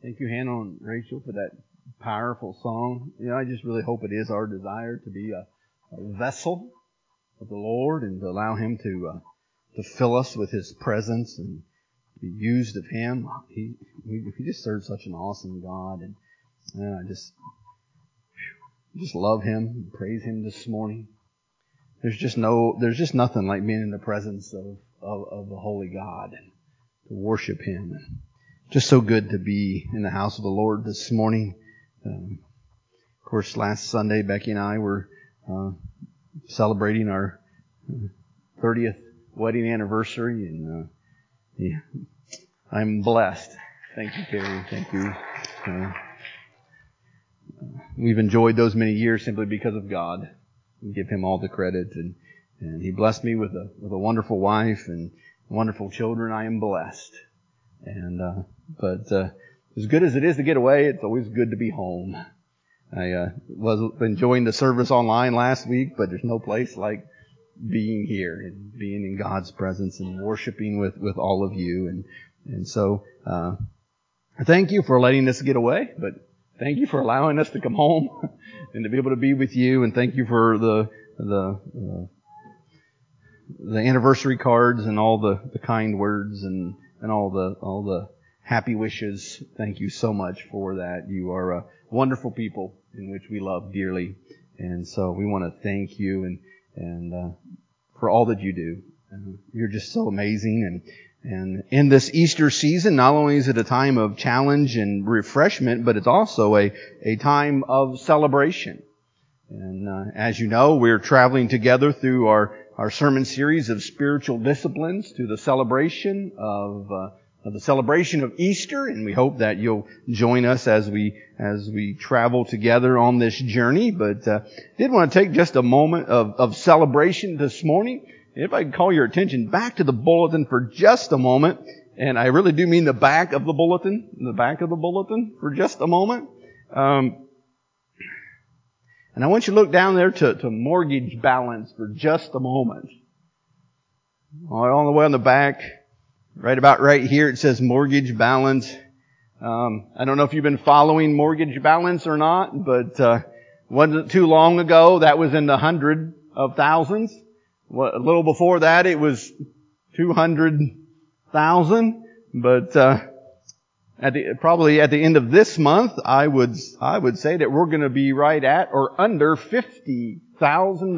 Thank you, Hannah and Rachel, for that powerful song. I just really hope it is our desire to be a vessel of the Lord and to allow Him to fill us with His presence and be used of Him. He just serves such an awesome God, and I just love Him and praise Him this morning. There's just nothing like being in the presence of the Holy God and to worship Him. And just so good to be in the house of the Lord this morning. Of course, last Sunday, Becky and I were celebrating our 30th wedding anniversary, and I'm blessed. Thank you, Terry. Thank you. We've enjoyed those many years simply because of God. We give Him all the credit, and He blessed me with a wonderful wife and wonderful children. I am blessed. But as good as it is to get away, it's always good to be home. I was enjoying the service online last week, but there's no place like being here and being in God's presence and worshiping with all of you. And so thank you for letting us get away, but thank you for allowing us to come home and to be able to be with you. And thank you for the anniversary cards and all the kind words and all the happy wishes. Thank you so much for that. You are wonderful people in which we love dearly. And so we want to thank you and for all that you do. You're just so amazing. And in this Easter season, not only is it a time of challenge and refreshment, but it's also a time of celebration. And as you know, we're traveling together through our sermon series of spiritual disciplines to the celebration of Easter, and we hope that you'll join us as we travel together on this journey. But did want to take just a moment of celebration this morning. If I could call your attention back to the bulletin for just a moment, and I really do mean the back of the bulletin for just a moment. And I want you to look down there to mortgage balance for just a moment. All right, on the way on the back, right about right here, it says mortgage balance. I don't know if you've been following mortgage balance or not, but wasn't too long ago that was in the hundred of thousands. A little before that it was 200,000, but probably at the end of this month, I would say that we're going to be right at or under $50,000.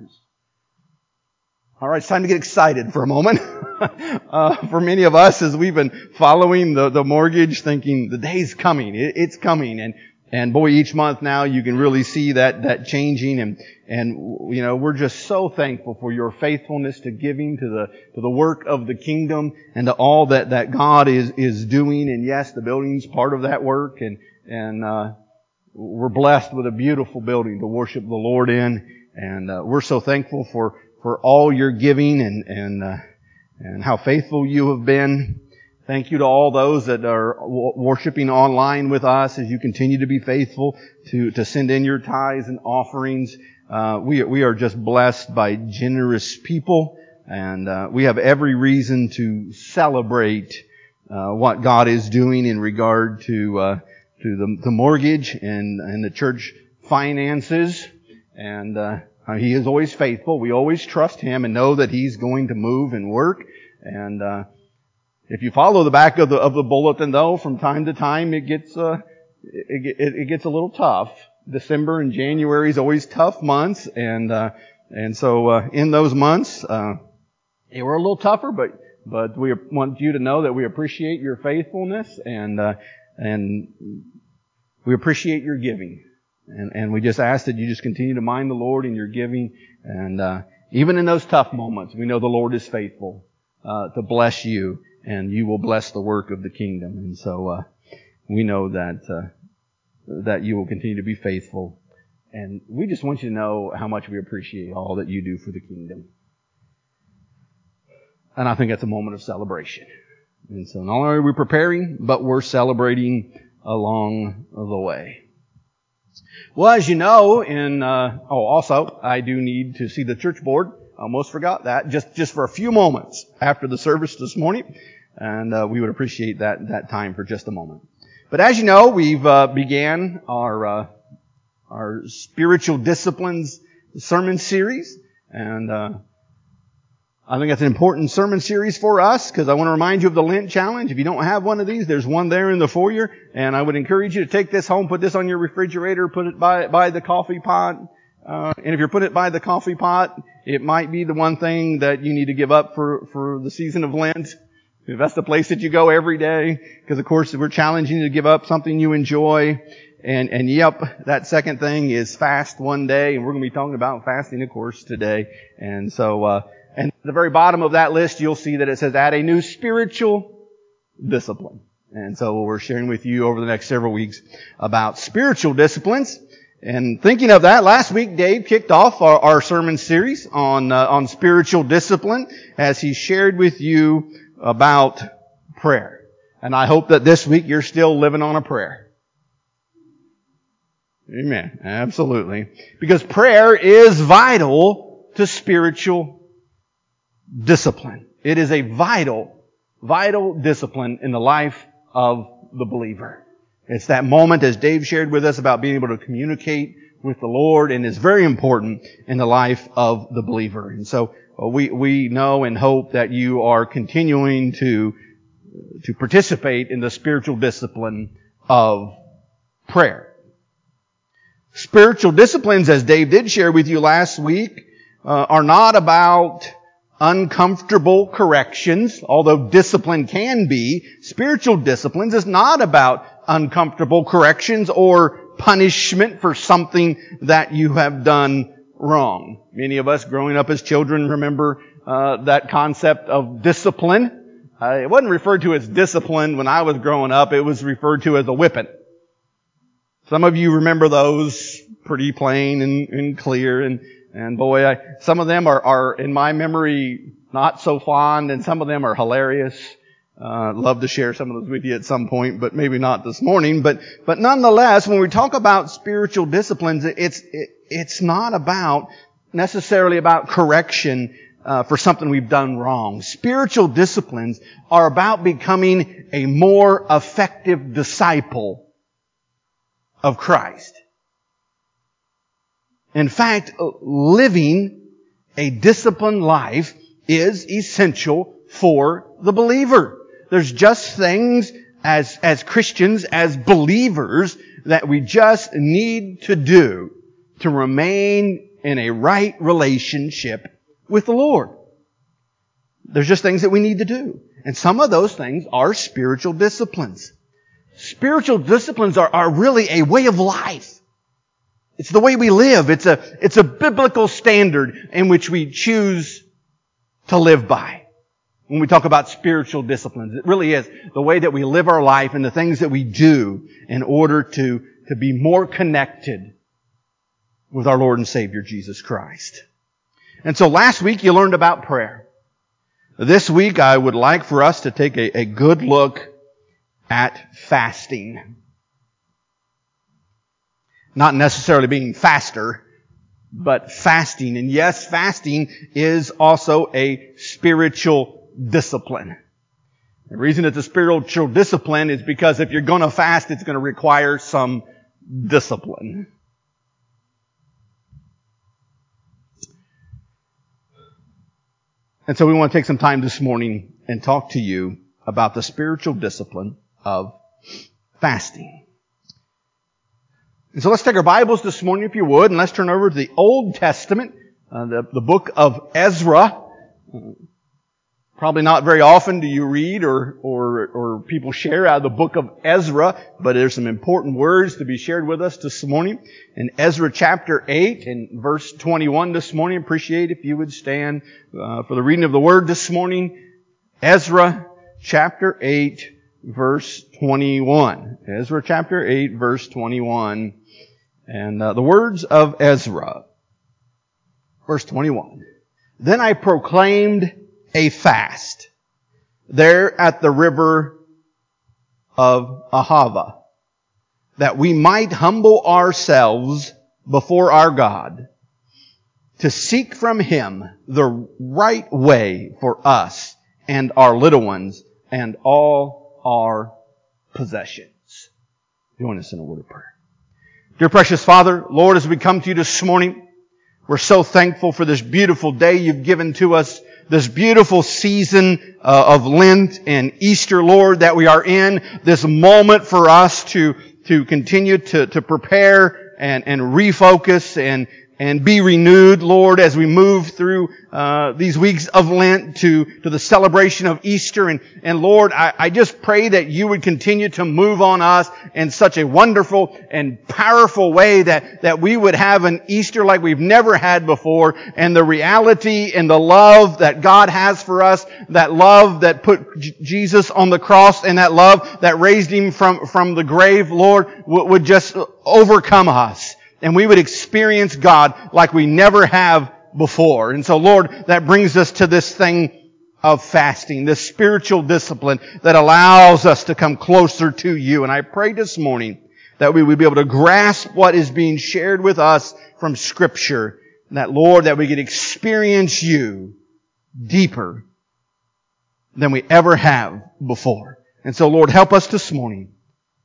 All right, it's time to get excited for a moment. For many of us, as we've been following the mortgage, thinking the day's coming, it's coming, and boy, each month now you can really see that changing, and we're just so thankful for your faithfulness to giving to the work of the kingdom and to all that God is doing. And yes, the building's part of that work, and we're blessed with a beautiful building to worship the Lord in, and we're so thankful for all your giving and how faithful you have been. Thank you to all those that are worshiping online with us as you continue to be faithful to send in your tithes and offerings. We are just blessed by generous people, and we have every reason to celebrate what God is doing in regard to the mortgage and the church finances. And He is always faithful. We always trust Him and know that He's going to move and work. And if you follow the back of the bulletin, though, from time to time it gets a little tough. December and January is always tough months, and so in those months they were a little tougher. But we want you to know that we appreciate your faithfulness and we appreciate your giving. And we just ask that you just continue to mind the Lord in your giving. And even in those tough moments, we know the Lord is faithful to bless you, and you will bless the work of the kingdom. And so we know that you will continue to be faithful. And we just want you to know how much we appreciate all that you do for the kingdom. And I think that's a moment of celebration. And so not only are we preparing, but we're celebrating along the way. Well, as you know, also, I do need to see the church board. I almost forgot that. Just for a few moments after the service this morning. And we would appreciate that time for just a moment. But as you know, we've began our spiritual disciplines sermon series, and I think that's an important sermon series for us because I want to remind you of the Lent Challenge. If you don't have one of these, there's one there in the foyer, and I would encourage you to take this home, put this on your refrigerator, put it by the coffee pot. And if you're putting it by the coffee pot, it might be the one thing that you need to give up for the season of Lent. If that's the place that you go every day, because of course we're challenging you to give up something you enjoy. And yep, that second thing is fast one day, and we're going to be talking about fasting, of course, today. And so, and at the very bottom of that list, you'll see that it says add a new spiritual discipline. And so we're sharing with you over the next several weeks about spiritual disciplines. And thinking of that, last week Dave kicked off our sermon series on spiritual discipline as he shared with you about prayer. And I hope that this week you're still living on a prayer. Amen. Absolutely. Because prayer is vital to spiritual discipline. It is a vital discipline in the life of the believer. It's that moment, as Dave shared with us, about being able to communicate with the Lord, and is very important in the life of the believer. And so we know and hope that you are continuing to participate in the spiritual discipline of prayer. Spiritual disciplines, as Dave did share with you last week, are not about uncomfortable corrections, although discipline can be. Spiritual disciplines is not about uncomfortable corrections or punishment for something that you have done wrong. Many of us growing up as children remember that concept of discipline. It wasn't referred to as discipline when I was growing up. It was referred to as a whipping. Some of you remember those pretty plain and clear, and boy, some of them are in my memory not so fond, and some of them are hilarious. Love to share some of those with you at some point, but maybe not this morning. But nonetheless, when we talk about spiritual disciplines, it's not necessarily about correction for something we've done wrong. Spiritual disciplines are about becoming a more effective disciple of Christ. In fact, living a disciplined life is essential for the believer. There's just things as Christians, as believers, that we just need to do to remain in a right relationship with the Lord. There's just things that we need to do. And some of those things are spiritual disciplines. Spiritual disciplines are really a way of life. It's the way we live. It's a biblical standard in which we choose to live by. When we talk about spiritual disciplines, it really is the way that we live our life and the things that we do in order to be more connected with our Lord and Savior, Jesus Christ. And so last week you learned about prayer. This week I would like for us to take a good look at fasting. Not necessarily being faster, but fasting. And yes, fasting is also a spiritual discipline. The reason it's a spiritual discipline is because if you're going to fast, it's going to require some discipline. And so we want to take some time this morning and talk to you about the spiritual discipline of fasting. And so let's take our Bibles this morning, if you would, and let's turn over to the Old Testament, the book of Ezra. Probably not very often do you read or people share out of the book of Ezra, but there's some important words to be shared with us this morning. In Ezra chapter 8 and verse 21 this morning, appreciate if you would stand for the reading of the word this morning. Ezra chapter 8 verse 21. Ezra chapter 8 verse 21. And the words of Ezra. Verse 21. Then I proclaimed a fast there at the river of Ahava, that we might humble ourselves before our God, to seek from Him the right way for us and our little ones and all our possessions. Join us in a word of prayer. Dear precious Father, Lord, as we come to you this morning, we're so thankful for this beautiful day you've given to us, this beautiful season of Lent and Easter, Lord, that we are in, this moment for us to continue to prepare and refocus and be renewed, Lord, as we move through these weeks of Lent to the celebration of Easter. And Lord, I just pray that you would continue to move on us in such a wonderful and powerful way that we would have an Easter like we've never had before, and the reality and the love that God has for us, that love that put Jesus on the cross and that love that raised Him from the grave, Lord, would just overcome us. And we would experience God like we never have before. And so, Lord, that brings us to this thing of fasting, this spiritual discipline that allows us to come closer to you. And I pray this morning that we would be able to grasp what is being shared with us from Scripture. And that, Lord, that we could experience you deeper than we ever have before. And so, Lord, help us this morning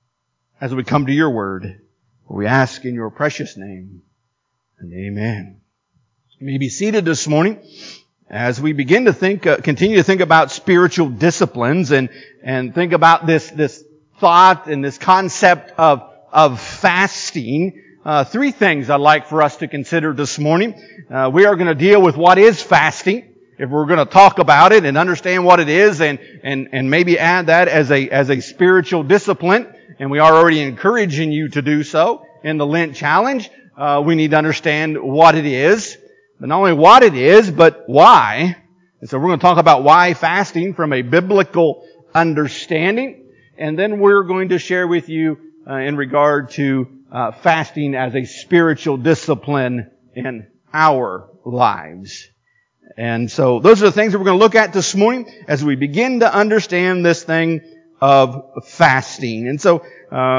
as we come to your word. We ask in your precious name, and amen. You may be seated this morning as we begin to continue to think about spiritual disciplines and think about this thought and this concept of fasting. Three things I'd like for us to consider this morning. We are going to deal with what is fasting, if we're going to talk about it and understand what it is, and maybe add that as a spiritual discipline. And we are already encouraging you to do so in the Lent Challenge. We need to understand what it is. But not only what it is, but why. And so we're going to talk about why fasting from a biblical understanding. And then we're going to share with you in regard to fasting as a spiritual discipline in our lives. And so those are the things that we're going to look at this morning as we begin to understand this thing of fasting. And so,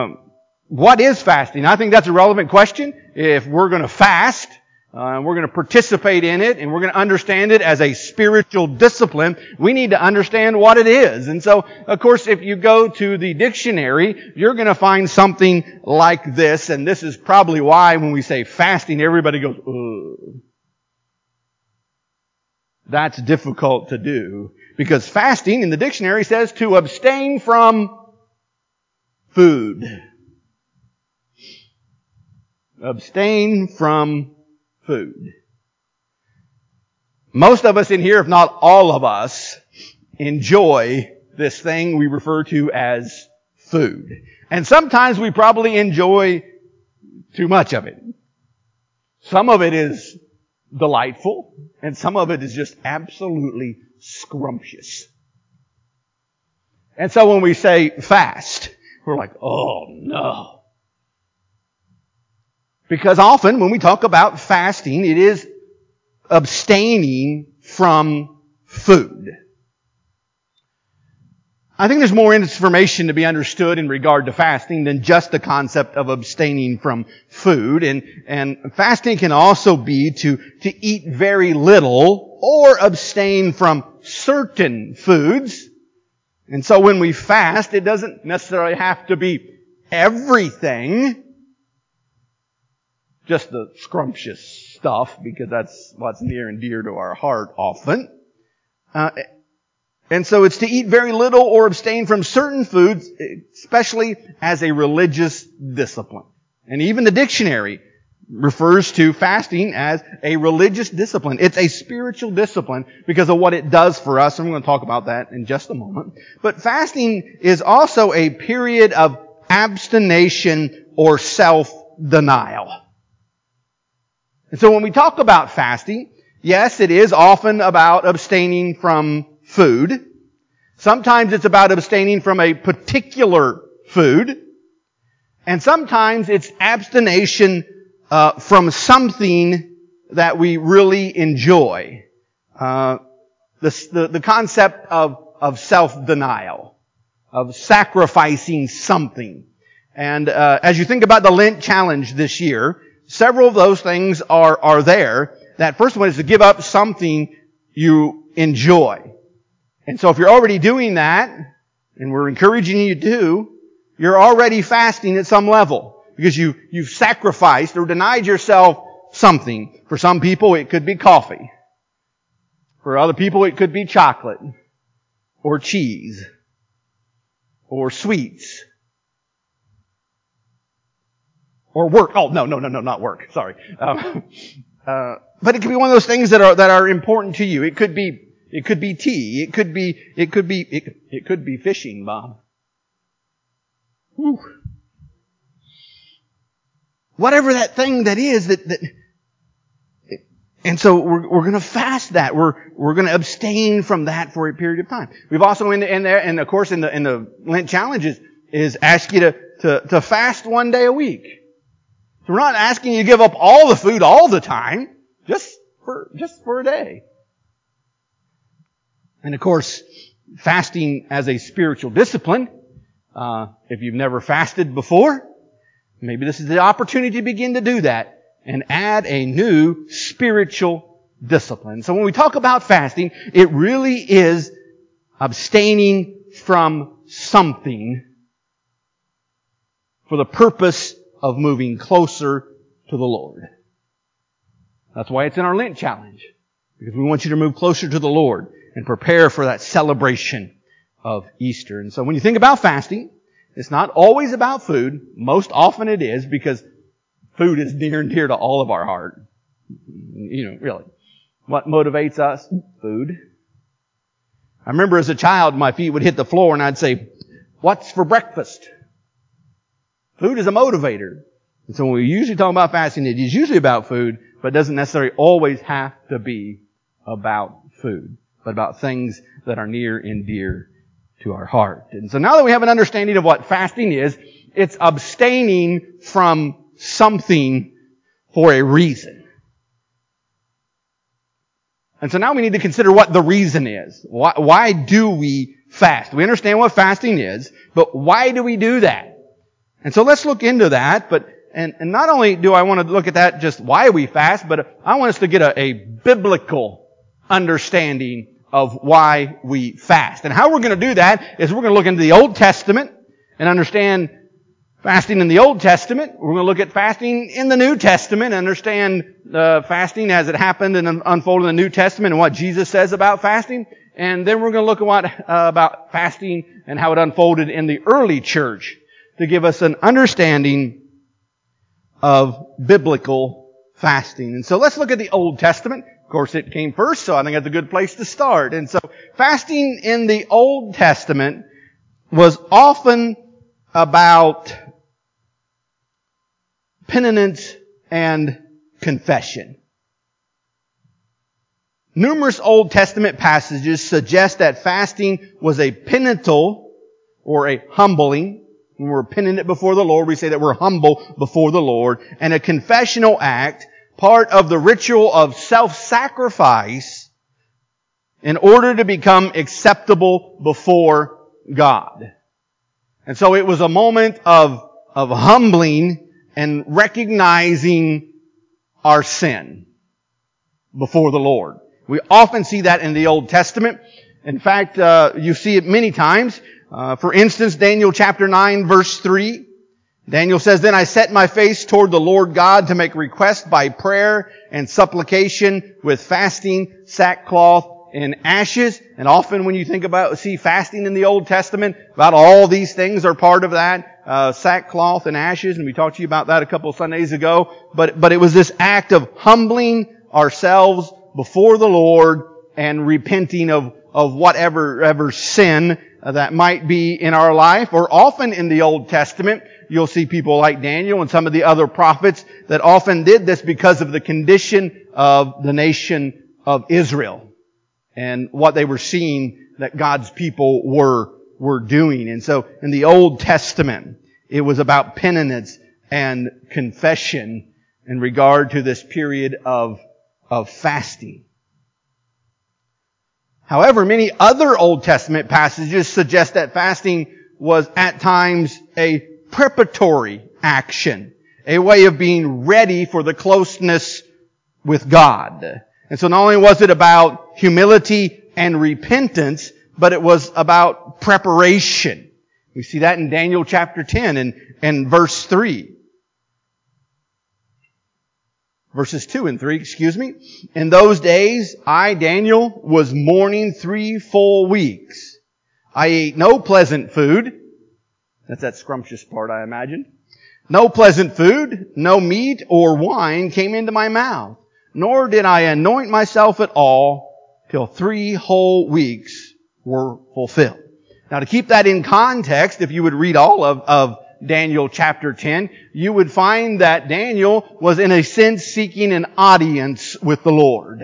what is fasting? I think that's a relevant question. If we're going to fast, and we're going to participate in it, and we're going to understand it as a spiritual discipline, we need to understand what it is. And so, of course, if you go to the dictionary, you're going to find something like this, and this is probably why when we say fasting, everybody goes, ugh. That's difficult to do. Because fasting in the dictionary says to abstain from food. Abstain from food. Most of us in here, if not all of us, enjoy this thing we refer to as food. And sometimes we probably enjoy too much of it. Some of it is delightful, and some of it is just absolutely scrumptious. And so when we say fast, we're like, oh no. Because often when we talk about fasting, it is abstaining from food. I think there's more information to be understood in regard to fasting than just the concept of abstaining from food. And fasting can also be to eat very little or abstain from certain foods. And so when we fast, it doesn't necessarily have to be everything, just the scrumptious stuff, because that's what's near and dear to our heart often. And so it's to eat very little or abstain from certain foods, especially as a religious discipline. And even the dictionary refers to fasting as a religious discipline. It's a spiritual discipline because of what it does for us, and we're going to talk about that in just a moment. But fasting is also a period of abstination or self-denial. And so when we talk about fasting, yes, it is often about abstaining from food. Sometimes it's about abstaining from a particular food. And sometimes it's abstination from something that we really enjoy. The concept of self-denial, of sacrificing something. And as you think about the Lent Challenge this year, several of those things are there. That first one is to give up something you enjoy. And so if you're already doing that, and we're encouraging you to do, you're already fasting at some level because you've sacrificed or denied yourself something. For some people, it could be coffee. For other people, it could be chocolate or cheese or sweets or work. Oh, no, not work. Sorry. But it could be one of those things that are important to you. It could be tea. It could be fishing, Bob. Whew. Whatever that thing that is and so we're going to fast that. We're going to abstain from that for a period of time. We've also in there, and of course in the Lent challenges is ask you to fast one day a week. So we're not asking you to give up all the food all the time, just for a day. And of course, fasting as a spiritual discipline, if you've never fasted before, maybe this is the opportunity to begin to do that and add a new spiritual discipline. So when we talk about fasting, it really is abstaining from something for the purpose of moving closer to the Lord. That's why it's in our Lent challenge. Because we want you to move closer to the Lord and prepare for that celebration of Easter. And so when you think about fasting, it's not always about food. Most often it is, because food is near and dear to all of our heart. Really. What motivates us? Food. I remember as a child, my feet would hit the floor and I'd say, "What's for breakfast?" Food is a motivator. And so when we usually talk about fasting, it is usually about food, but it doesn't necessarily always have to be about food, but about things that are near and dear to our heart. And so now that we have an understanding of what fasting is, it's abstaining from something for a reason. And so now we need to consider what the reason is. Why do we fast? We understand what fasting is, but why do we do that? And so let's look into that, and not only do I want to look at that just why we fast, but I want us to get a biblical understanding of why we fast. And how we're going to do that is we're going to look into the Old Testament and understand fasting in the Old Testament. We're going to look at fasting in the New Testament and understand fasting as it happened and unfolded in the New Testament and what Jesus says about fasting. And then we're going to look at about fasting and how it unfolded in the early church to give us an understanding of biblical fasting. And so let's look at the Old Testament. Of course, it came first, so I think that's a good place to start. And so fasting in the Old Testament was often about penitence and confession. Numerous Old Testament passages suggest that fasting was a penitential or a humbling. When we're penitent before the Lord, we say that we're humble before the Lord, and a confessional act, part of the ritual of self-sacrifice in order to become acceptable before God. And so it was a moment of humbling and recognizing our sin before the Lord. We often see that in the Old Testament. In fact, you see it many times. For instance, Daniel chapter 9 verse 3. Daniel says, "Then I set my face toward the Lord God to make request by prayer and supplication with fasting, sackcloth, and ashes." And often when you see fasting in the Old Testament, about all these things are part of that, sackcloth and ashes, and we talked to you about that a couple of Sundays ago. But it was this act of humbling ourselves before the Lord and repenting of whatever sin that might be in our life. Or often in the Old Testament, you'll see people like Daniel and some of the other prophets that often did this because of the condition of the nation of Israel and what they were seeing that God's people were doing. And so in the Old Testament, it was about penitence and confession in regard to this period of fasting. However, many other Old Testament passages suggest that fasting was at times a preparatory action, a way of being ready for the closeness with God. And so not only was it about humility and repentance, but it was about preparation. We see that in Daniel chapter 10 and verse 3. Verses 2 and 3, excuse me. In those days, I, Daniel, was mourning 3 full weeks. I ate no pleasant food. That's that scrumptious part, I imagine. No pleasant food, no meat or wine came into my mouth, nor did I anoint myself at all till 3 whole weeks were fulfilled. Now to keep that in context, if you would read all of Daniel chapter 10, you would find that Daniel was in a sense seeking an audience with the Lord.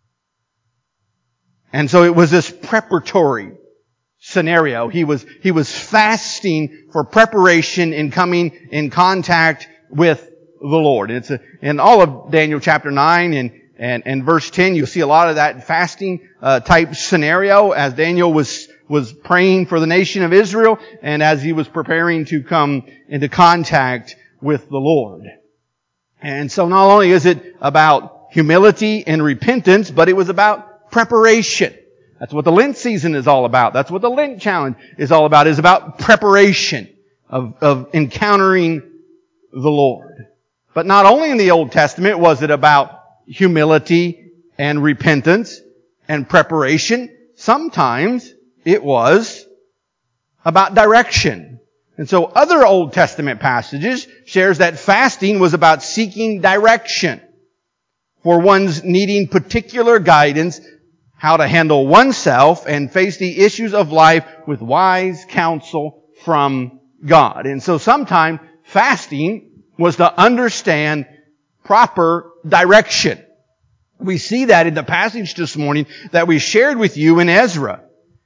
And so it was this preparatory scenario. He was fasting for preparation in coming in contact with the Lord. It's in all of Daniel chapter 9 and verse 10, you'll see a lot of that fasting type scenario as Daniel was praying for the nation of Israel and as he was preparing to come into contact with the Lord. And so not only is it about humility and repentance, but it was about preparation. That's what the Lent season is all about. That's what the Lent challenge is all about, is about preparation of encountering the Lord. But not only in the Old Testament was it about humility and repentance and preparation, sometimes it was about direction. And so other Old Testament passages shares that fasting was about seeking direction for one's needing particular guidance, how to handle oneself and face the issues of life with wise counsel from God. And so sometimes fasting was to understand proper direction. We see that in the passage this morning that we shared with you in Ezra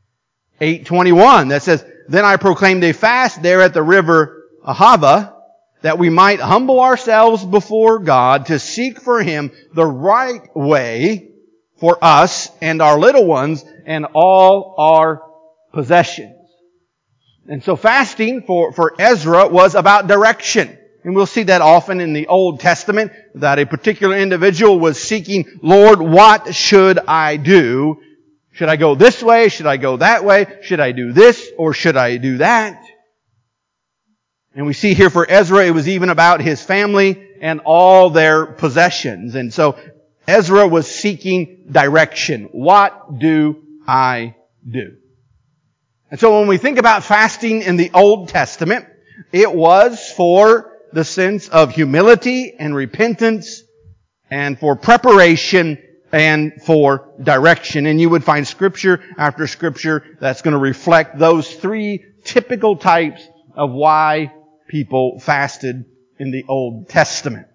8:21 that says, Then I proclaimed a fast there at the river Ahava, that we might humble ourselves before God to seek for Him the right way for us and our little ones and all our possessions. And so fasting for Ezra was about direction. And we'll see that often in the Old Testament, that a particular individual was seeking, Lord, what should I do? Should I go this way? Should I go that way? Should I do this or should I do that? And we see here for Ezra, it was even about his family and all their possessions. And so Ezra was seeking direction. What do I do? And so when we think about fasting in the Old Testament, it was for the sense of humility and repentance and for preparation and for direction. And you would find scripture after scripture that's going to reflect those 3 typical types of why people fasted in the Old Testament.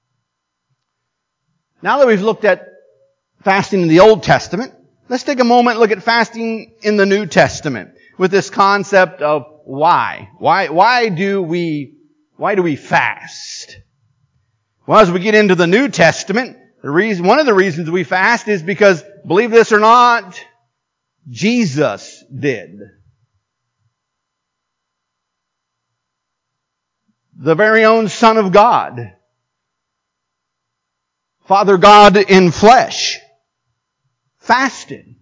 Now that we've looked at fasting in the Old Testament, let's take a moment and look at fasting in the New Testament with this concept of why. Why do we fast? Well, as we get into the New Testament, one of the reasons we fast is because, believe this or not, Jesus did. The very own Son of God, Father God in flesh, fasted.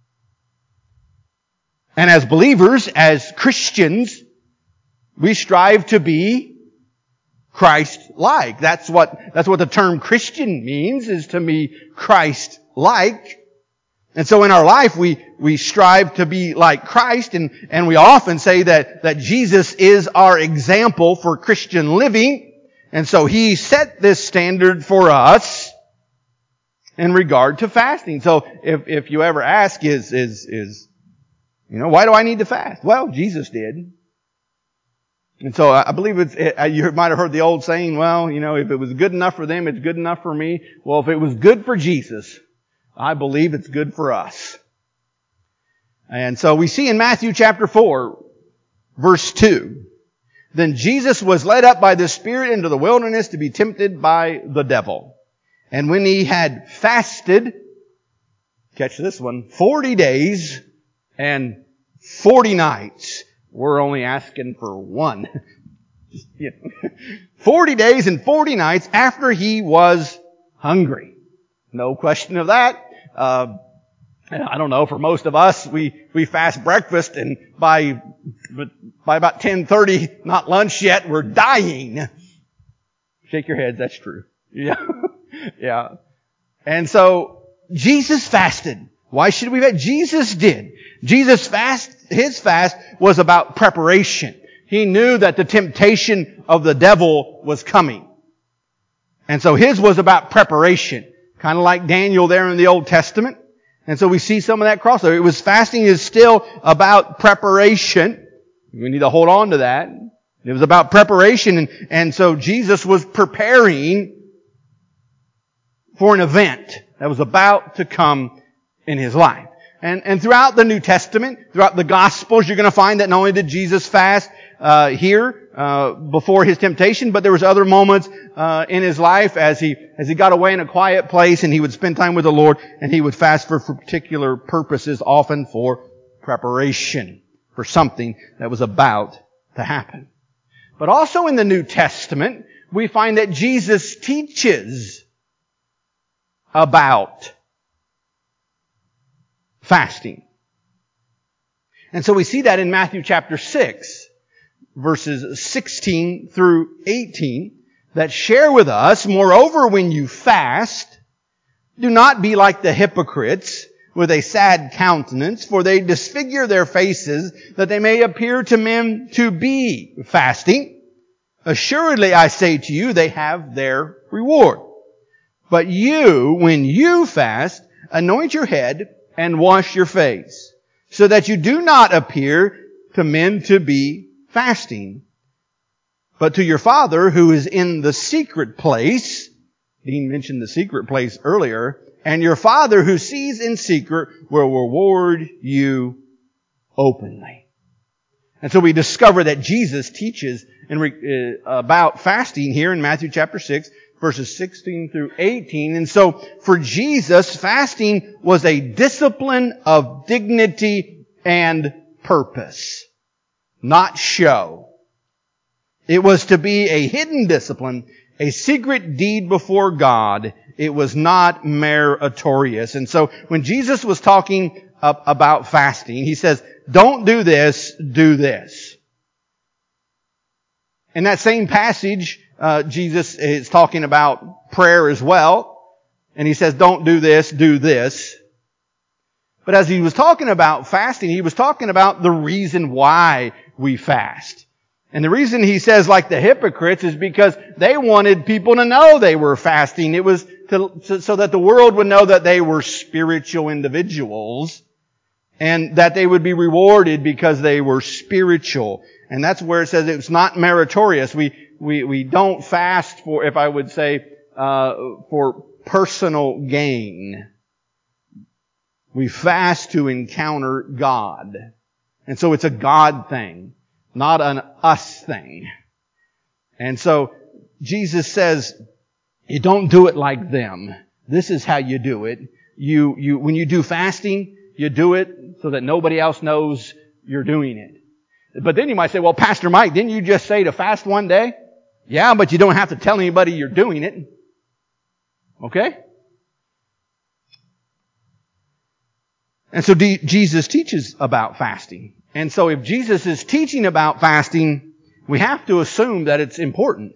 And as believers, as Christians, we strive to be Christ-like. That's what the term Christian means, is to be Christ-like. And so in our life, we strive to be like Christ, and we often say that Jesus is our example for Christian living. And so He set this standard for us in regard to fasting. So if you ever ask, why do I need to fast? Well, Jesus did. And so I believe you might have heard the old saying, well, if it was good enough for them, it's good enough for me. Well, if it was good for Jesus, I believe it's good for us. And so we see in Matthew chapter 4, verse 2, Then Jesus was led up by the Spirit into the wilderness to be tempted by the devil. And when He had fasted, catch this one, 40 days and 40 nights. We're only asking for one. 40 days and 40 nights after He was hungry. No question of that. And I don't know, for most of us, we fast breakfast, and by about 10:30, not lunch yet, we're dying. Shake your heads, that's true. Yeah. Yeah. And so, Jesus fasted. Why should we fast? Jesus did. His fast was about preparation. He knew that the temptation of the devil was coming. And so his was about preparation. Kind of like Daniel there in the Old Testament. And so we see some of that crossover. It was fasting is still about preparation. We need to hold on to that. It was about preparation. And so Jesus was preparing for an event that was about to come in His life. And throughout the New Testament, throughout the Gospels, you're going to find that not only did Jesus fast here before His temptation, but there was other moments in His life as He got away in a quiet place and He would spend time with the Lord, and He would fast for particular purposes, often for preparation for something that was about to happen. But also in the New Testament, we find that Jesus teaches about fasting. And so we see that in Matthew chapter 6, verses 16 through 18, that share with us, moreover, when you fast, do not be like the hypocrites with a sad countenance, for they disfigure their faces, that they may appear to men to be fasting. Assuredly, I say to you, they have their reward. But you, when you fast, anoint your head and wash your face, so that you do not appear to men to be fasting, but to your Father who is in the secret place. Dean mentioned the secret place earlier. And your Father who sees in secret will reward you openly. And so we discover that Jesus teaches about fasting here in Matthew chapter 6, verses 16 through 18. And so for Jesus, fasting was a discipline of dignity and purpose, not show. It was to be a hidden discipline, a secret deed before God. It was not meritorious. And so when Jesus was talking about fasting, He says, don't do this, do this. In that same passage, Jesus is talking about prayer as well. And He says, don't do this, do this. But as He was talking about fasting, He was talking about the reason why we fast. And the reason He says like the hypocrites is because they wanted people to know they were fasting. It was so that the world would know that they were spiritual individuals and that they would be rewarded because they were spiritual. And that's where it says it's not meritorious. We don't fast for, if I would say, for personal gain. We fast to encounter God. And so it's a God thing, not an us thing. And so Jesus says, you don't do it like them. This is how you do it. When you do fasting, you do it so that nobody else knows you're doing it. But then you might say, well, Pastor Mike, didn't you just say to fast one day? Yeah, but you don't have to tell anybody you're doing it. Okay? And so Jesus teaches about fasting. And so if Jesus is teaching about fasting, we have to assume that it's important.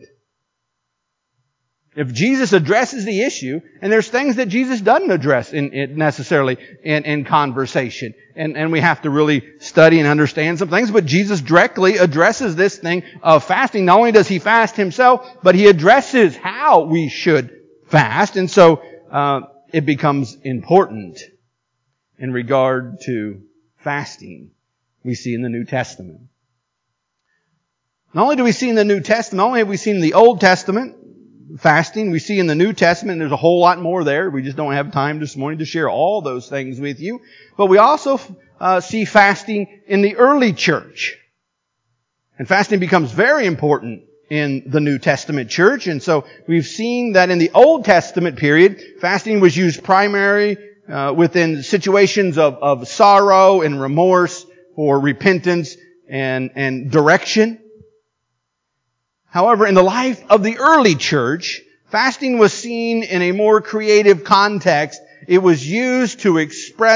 If Jesus addresses the issue, and there's things that Jesus doesn't address necessarily in conversation, and we have to really study and understand some things, but Jesus directly addresses this thing of fasting. Not only does He fast Himself, but He addresses how we should fast, and so it becomes important in regard to fasting we see in the New Testament. Not only do we see in the New Testament, not only have we seen in the Old Testament fasting, we see in the New Testament, and there's a whole lot more there. We just don't have time this morning to share all those things with you. But we also see fasting in the early church. And fasting becomes very important in the New Testament church. And so we've seen that in the Old Testament period, fasting was used primarily within situations of sorrow and remorse for repentance and direction. However, in the life of the early church, fasting was seen in a more creative context. It was used to express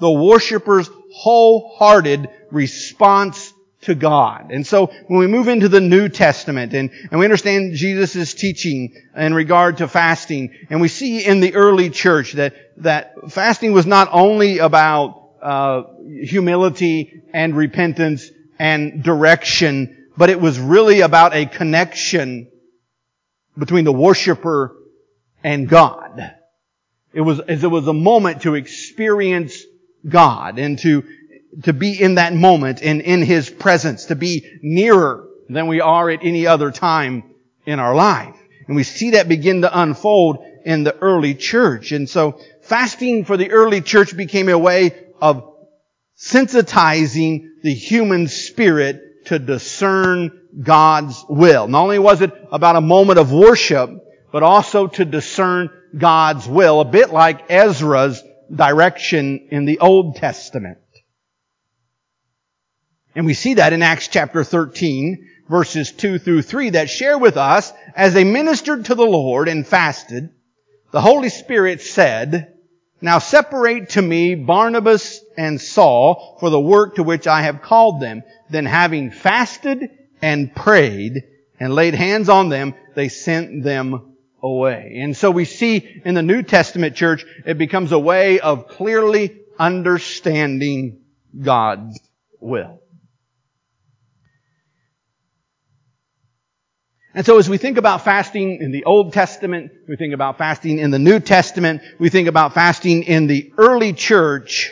the worshiper's wholehearted response to God. And so when we move into the New Testament and we understand Jesus' teaching in regard to fasting, and we see in the early church that fasting was not only about humility and repentance and direction, but it was really about a connection between the worshiper and God. It was a moment to experience God and to be in that moment and in His presence, to be nearer than we are at any other time in our life. And we see that begin to unfold in the early church. And so fasting for the early church became a way of sensitizing the human spirit to discern God's will. Not only was it about a moment of worship, but also to discern God's will, a bit like Ezra's direction in the Old Testament. And we see that in Acts chapter 13, verses 2 through 3, that share with us, as they ministered to the Lord and fasted, the Holy Spirit said, "Now separate to me Barnabas and Saul for the work to which I have called them." Then having fasted and prayed and laid hands on them, they sent them away. And so we see in the New Testament church, it becomes a way of clearly understanding God's will. And so as we think about fasting in the Old Testament, we think about fasting in the New Testament, we think about fasting in the early church,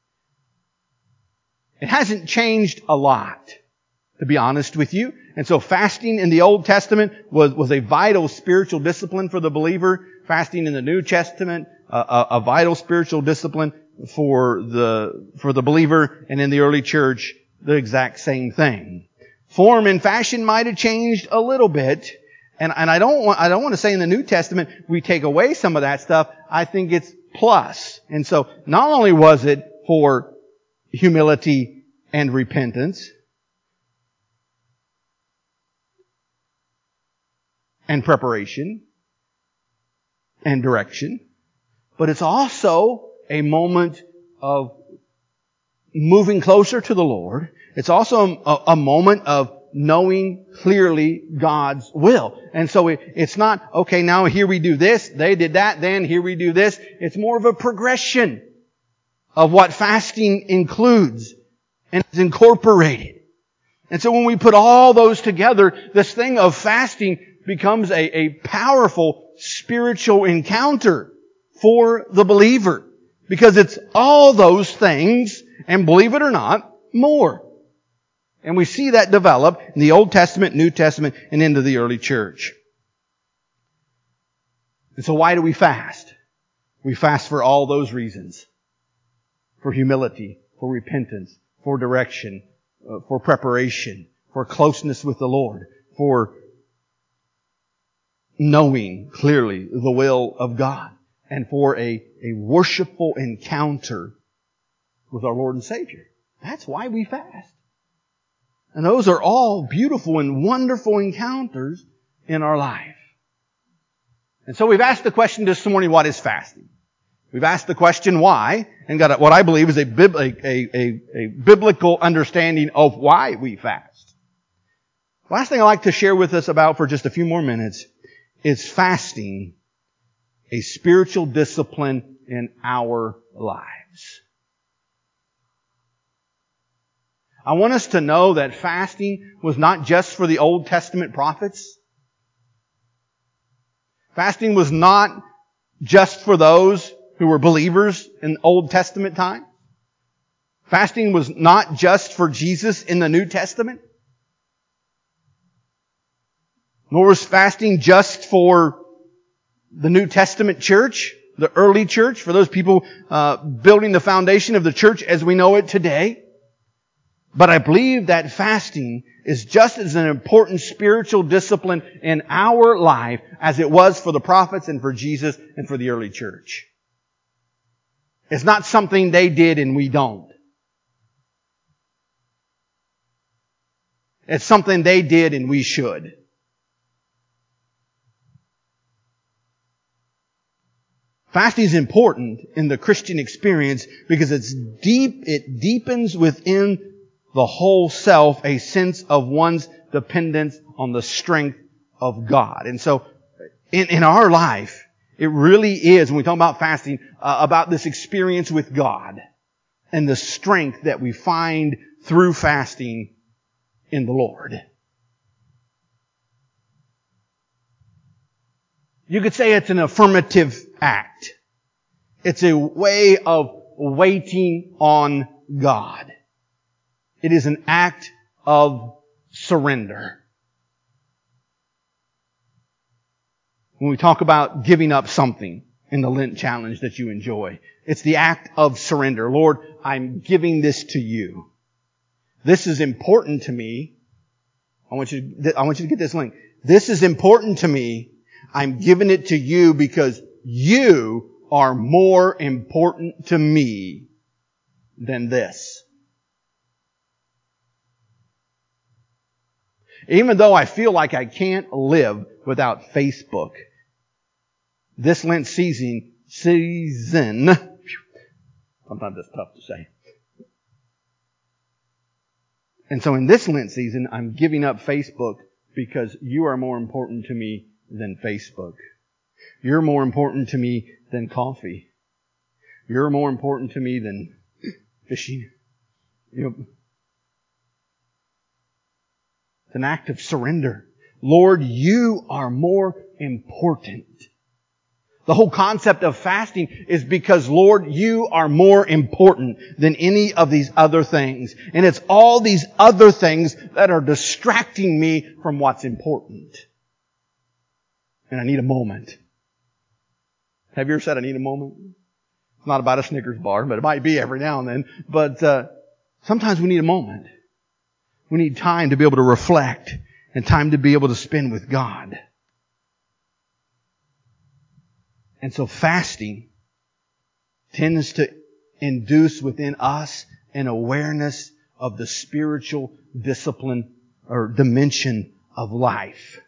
it hasn't changed a lot, to be honest with you. And so fasting in the Old Testament was a vital spiritual discipline for the believer. Fasting in the New Testament, a vital spiritual discipline for the believer. And in the early church, the exact same thing. Form and fashion might have changed a little bit. And I don't want to say in the New Testament we take away some of that stuff. I think it's plus. And so not only was it for humility and repentance and preparation and direction, but it's also a moment of moving closer to the Lord. It's also a moment of knowing clearly God's will. And so it's not, okay, now here we do this, they did that, then here we do this. It's more of a progression of what fasting includes and is incorporated. And so when we put all those together, this thing of fasting becomes a powerful spiritual encounter for the believer. Because it's all those things, and believe it or not, more. And we see that develop in the Old Testament, New Testament, and into the early church. And so why do we fast? We fast for all those reasons. For humility, for repentance, for direction, for preparation, for closeness with the Lord, for knowing clearly the will of God, and for a worshipful encounter with our Lord and Savior. That's why we fast. And those are all beautiful and wonderful encounters in our life. And so we've asked the question this morning, what is fasting? We've asked the question why, and got what I believe is a biblical understanding of why we fast. Last thing I'd like to share with us about for just a few more minutes is fasting, a spiritual discipline in our lives. I want us to know that fasting was not just for the Old Testament prophets. Fasting was not just for those who were believers in Old Testament time. Fasting was not just for Jesus in the New Testament. Nor was fasting just for the New Testament church, the early church, for those people building the foundation of the church as we know it today. But I believe that fasting is just as an important spiritual discipline in our life as it was for the prophets and for Jesus and for the early church. It's not something they did and we don't. It's something they did and we should. Fasting is important in the Christian experience because it deepens within the whole self a sense of one's dependence on the strength of God. And so in our life, it really is, when we talk about fasting, about this experience with God and the strength that we find through fasting in the Lord. You could say it's an affirmative act. It's a way of waiting on God. It is an act of surrender. When we talk about giving up something in the Lent challenge that you enjoy, it's the act of surrender. Lord, I'm giving this to you. This is important to me. I want you to get this link. This is important to me. I'm giving it to you because you are more important to me than this. Even though I feel like I can't live without Facebook, this Lent season, sometimes it's tough to say. And so in this Lent season, I'm giving up Facebook because you are more important to me than Facebook. You're more important to me than coffee. You're more important to me than fishing. It's an act of surrender. Lord, you are more important. The whole concept of fasting is because, Lord, you are more important than any of these other things. And it's all these other things that are distracting me from what's important. And I need a moment. Have you ever said, I need a moment? It's not about a Snickers bar, but it might be every now and then. But sometimes we need a moment. We need time to be able to reflect and time to be able to spend with God. And so fasting tends to induce within us an awareness of the spiritual discipline or dimension of life.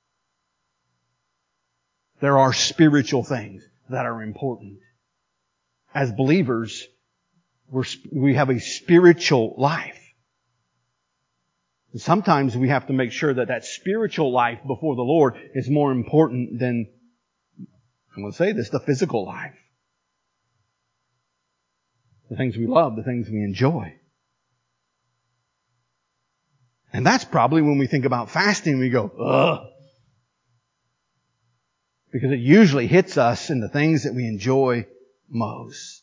There are spiritual things that are important. As believers, we have a spiritual life. And sometimes we have to make sure that spiritual life before the Lord is more important than, I'm going to say this, the physical life. The things we love, the things we enjoy. And that's probably when we think about fasting, we go, ugh. Because it usually hits us in the things that we enjoy most.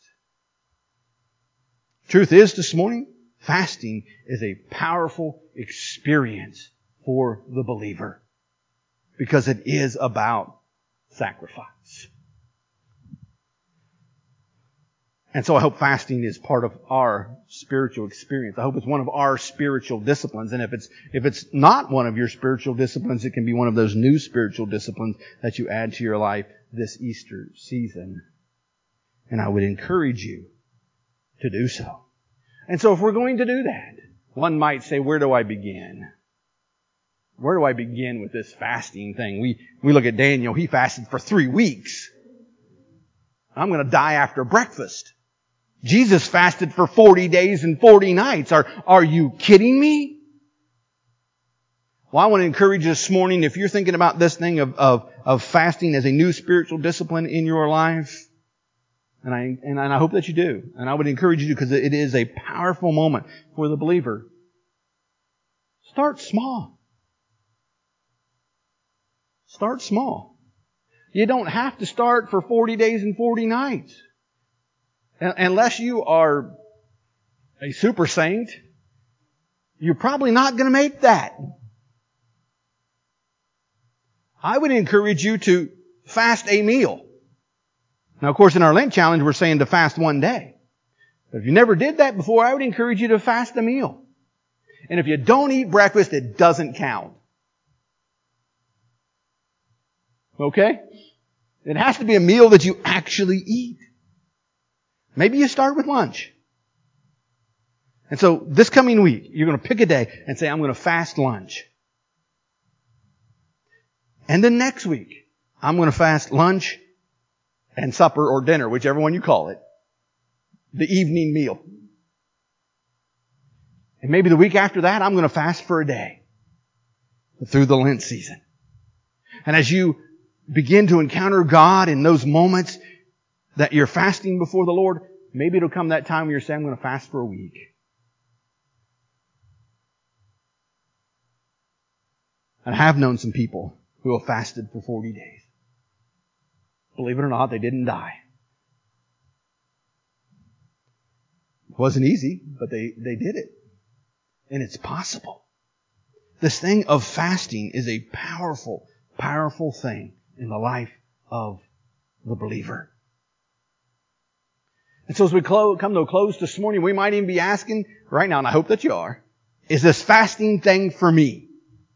Truth is, this morning, fasting is a powerful experience for the believer. Because it is about sacrifice. And so I hope fasting is part of our spiritual experience. I hope it's one of our spiritual disciplines. And if it's not one of your spiritual disciplines, it can be one of those new spiritual disciplines that you add to your life this Easter season. And I would encourage you to do so. And so if we're going to do that, one might say, where do I begin? Where do I begin with this fasting thing? We look at Daniel. He fasted for 3 weeks. I'm going to die after breakfast. Jesus fasted for 40 days and 40 nights. Are you kidding me? Well, I want to encourage you this morning, if you're thinking about this thing of fasting as a new spiritual discipline in your life, and I hope that you do. And I would encourage you to, because it is a powerful moment for the believer. Start small. Start small. You don't have to start for 40 days and 40 nights. Unless you are a super saint, you're probably not going to make that. I would encourage you to fast a meal. Now, of course, in our Lent challenge, we're saying to fast one day. But if you never did that before, I would encourage you to fast a meal. And if you don't eat breakfast, it doesn't count. Okay? It has to be a meal that you actually eat. Maybe you start with lunch. And so this coming week, you're going to pick a day and say, I'm going to fast lunch. And then next week, I'm going to fast lunch and supper or dinner, whichever one you call it. The evening meal. And maybe the week after that, I'm going to fast for a day through the Lent season. And as you begin to encounter God in those moments that you're fasting before the Lord, maybe it'll come that time when you're saying, I'm going to fast for a week. And I have known some people who have fasted for 40 days. Believe it or not, they didn't die. It wasn't easy, but they did it. And it's possible. This thing of fasting is a powerful, powerful thing in the life of the believer. And so as we come to a close this morning, we might even be asking right now, and I hope that you are, is this fasting thing for me?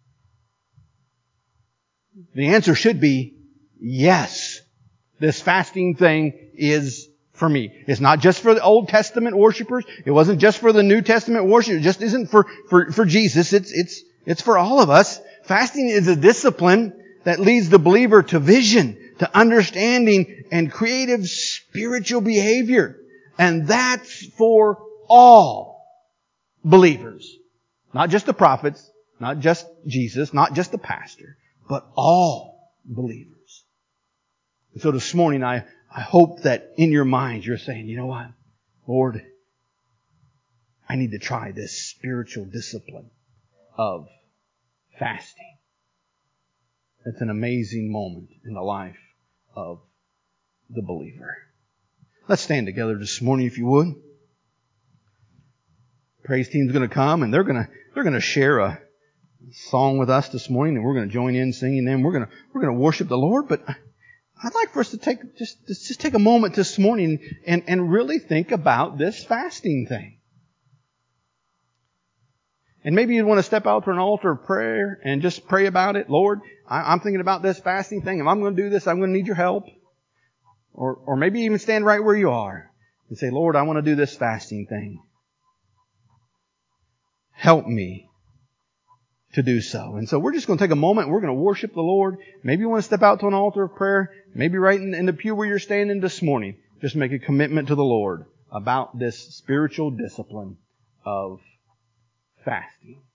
The answer should be yes. This fasting thing is for me. It's not just for the Old Testament worshipers. It wasn't just for the New Testament worshipers. It just isn't for Jesus. It's for all of us. Fasting is a discipline that leads the believer to vision, to understanding, and creative spiritual behavior. And that's for all believers. Not just the prophets, not just Jesus, not just the pastor, but all believers. And so this morning, I hope that in your mind you're saying, you know what? Lord, I need to try this spiritual discipline of fasting. It's an amazing moment in the life of the believer. Let's stand together this morning, if you would. Praise team's going to come, and they're going to share a song with us this morning, and we're going to join in singing them. We're going to worship the Lord, but I'd like for us to take a moment this morning and really think about this fasting thing. And maybe you'd want to step out to an altar of prayer and just pray about it. Lord, I'm thinking about this fasting thing. If I'm going to do this, I'm going to need your help. Or maybe even stand right where you are and say, Lord, I want to do this fasting thing. Help me to do so. And so we're just going to take a moment. We're going to worship the Lord. Maybe you want to step out to an altar of prayer. Maybe right in the pew where you're standing this morning. Just make a commitment to the Lord about this spiritual discipline of fasting.